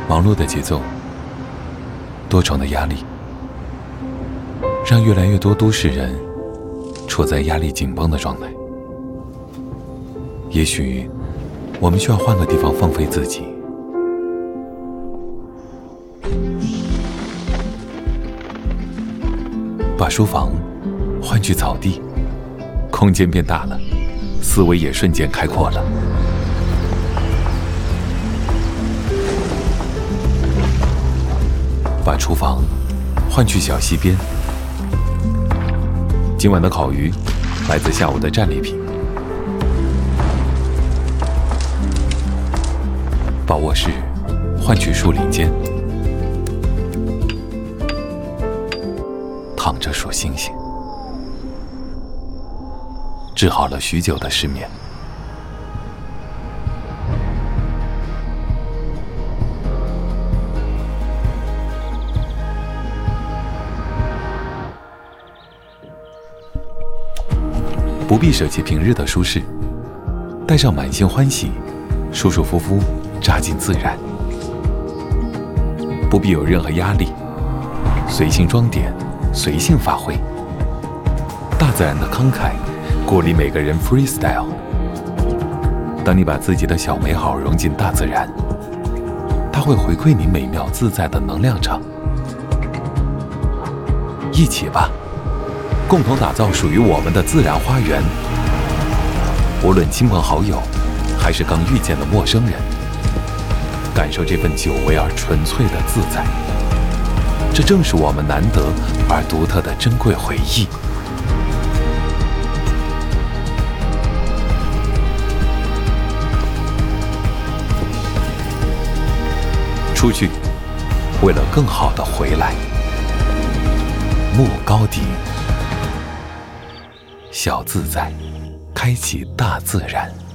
忙碌的节奏，多重的压力，让越来越多都市人处在压力紧绷的状态。也许我们需要换个地方放飞自己，把书房换去草地，空间变大了，思维也瞬间开阔了。把厨房换去小溪边，今晚的烤鱼来自下午的战利品。把卧室换去树林间，躺着数星星，治好了许久的失眠。不必舍弃平日的舒适，带上满心欢喜，舒舒服服扎进自然。不必有任何压力，随性装点，随性发挥。大自然的慷慨鼓励每个人 freestyle。 当你把自己的小美好融进大自然，它会回馈你美妙自在的能量场。一起吧，共同打造属于我们的自然花园。无论亲朋好友还是刚遇见的陌生人，感受这份久违而纯粹的自在，这正是我们难得而独特的珍贵回忆。出去，为了更好的回来。木高顶，小自在，开启大自然。